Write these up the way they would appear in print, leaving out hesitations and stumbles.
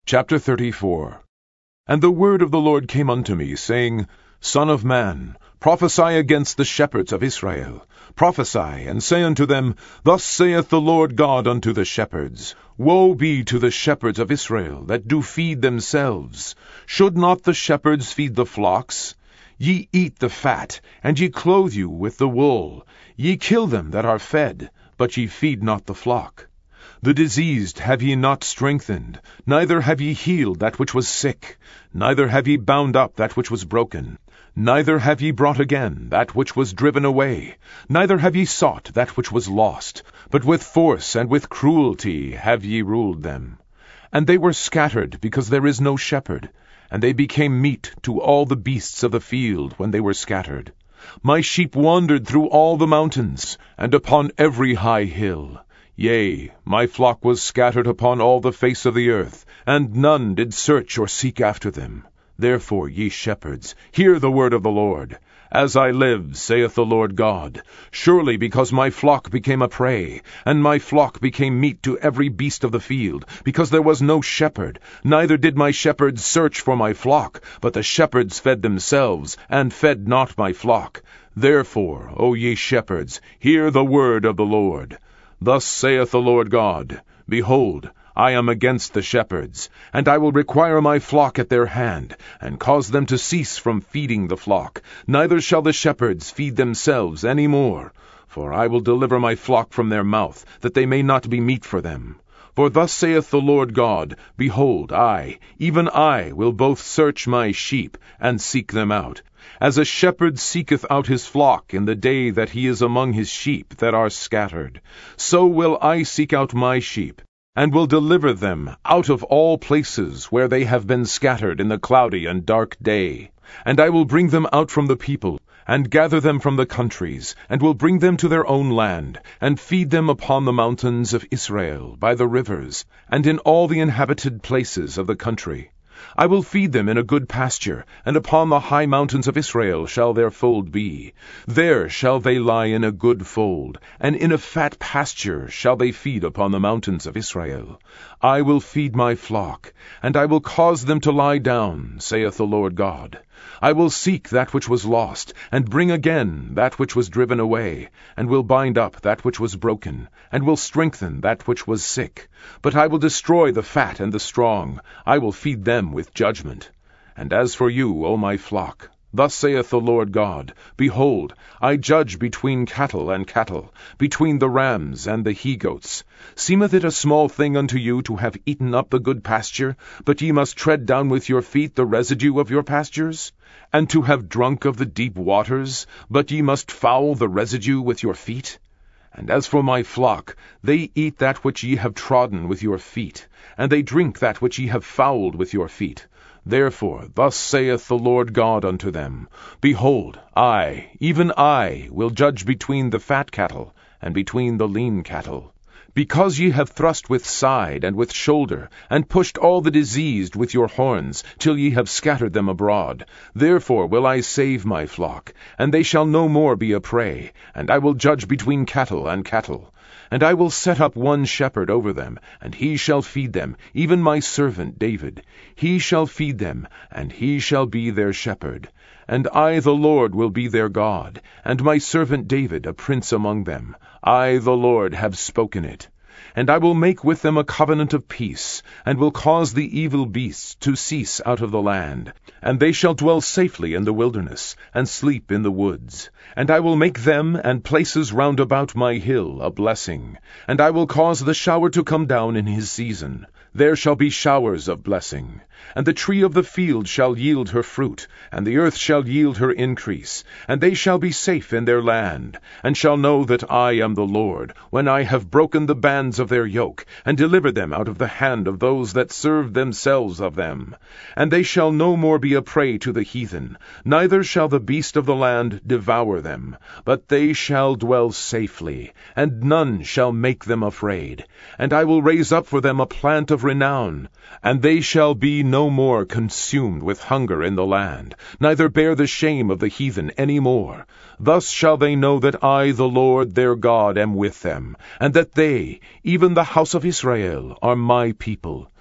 Chapter 34. And the word of the Lord came unto me, saying, Son of man, prophesy against the shepherds of Israel. Prophesy, and say unto them, Thus saith the Lord God unto the shepherds, Woe be to the shepherds of Israel, that do feed themselves. Should not the shepherds feed the flocks? Ye eat the fat, and ye clothe you with the wool. Ye kill them that are fed, but ye feed not the flock. The diseased have ye not strengthened, neither have ye healed that which was sick, neither have ye bound up that which was broken, neither have ye brought again that which was driven away, neither have ye sought that which was lost, but with force and with cruelty have ye ruled them. And they were scattered, because there is no shepherd, and they became meat to all the beasts of the field when they were scattered. My sheep wandered through all the mountains, and upon every high hill. Yea, my flock was scattered upon all the face of the earth, and none did search or seek after them. Therefore, ye shepherds, hear the word of the Lord. As I live, saith the Lord God, surely because my flock became a prey, and my flock became meat to every beast of the field, because there was no shepherd, neither did my shepherds search for my flock, but the shepherds fed themselves, and fed not my flock. Therefore, O ye shepherds, hear the word of the Lord. Thus saith the Lord God, Behold, I am against the shepherds, and I will require my flock at their hand, and cause them to cease from feeding the flock. Neither shall the shepherds feed themselves any more, for I will deliver my flock from their mouth, that they may not be meat for them. For thus saith the Lord God, Behold, I, even I, will both search my sheep, and seek them out. As a shepherd seeketh out his flock in the day that he is among his sheep that are scattered, so will I seek out my sheep, and will deliver them out of all places where they have been scattered in the cloudy and dark day. And I will bring them out from the people, and gather them from the countries, and will bring them to their own land, and feed them upon the mountains of Israel, by the rivers, and in all the inhabited places of the country. I will feed them in a good pasture, and upon the high mountains of Israel shall their fold be. There shall they lie in a good fold, and in a fat pasture shall they feed upon the mountains of Israel. I will feed my flock, and I will cause them to lie down, saith the Lord God. I will seek that which was lost, and bring again that which was driven away, and will bind up that which was broken, and will strengthen that which was sick. But I will destroy the fat and the strong, I will feed them with judgment. And as for you, O my flock, thus saith the Lord God, Behold, I judge between cattle and cattle, between the rams and the he-goats. Seemeth it a small thing unto you to have eaten up the good pasture, but ye must tread down with your feet the residue of your pastures? And to have drunk of the deep waters, but ye must foul the residue with your feet? And as for my flock, they eat that which ye have trodden with your feet, and they drink that which ye have fouled with your feet. Therefore thus saith the Lord God unto them, Behold, I, even I, will judge between the fat cattle, and between the lean cattle. Because ye have thrust with side and with shoulder, and pushed all the diseased with your horns, till ye have scattered them abroad. Therefore will I save my flock, and they shall no more be a prey, and I will judge between cattle and cattle. And I will set up one shepherd over them, and he shall feed them, even my servant David. He shall feed them, and he shall be their shepherd. And I the Lord will be their God, and my servant David a prince among them. I the Lord have spoken it. And I will make with them a covenant of peace, and will cause the evil beasts to cease out of the land. And they shall dwell safely in the wilderness, and sleep in the woods. And I will make them and places round about my hill a blessing. And I will cause the shower to come down in his season. There shall be showers of blessing. And the tree of the field shall yield her fruit, and the earth shall yield her increase. And they shall be safe in their land, and shall know that I am the Lord, when I have broken the bands of their yoke, and delivered them out of the hand of those that served themselves of them. And they shall no more be a prey to the heathen, neither shall the beast of the land devour them. But they shall dwell safely, and none shall make them afraid. And I will raise up for them a plant of renown, and they shall be no more consumed with hunger in the land, neither bear the shame of the heathen any more. Thus shall they know that I, the Lord their God, am with them, and that they, even the house of Israel, are my people,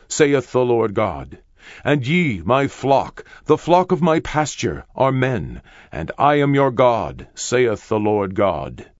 saith the Lord God. And ye, my flock, the flock of my pasture, are men, and I am your God, saith the Lord God.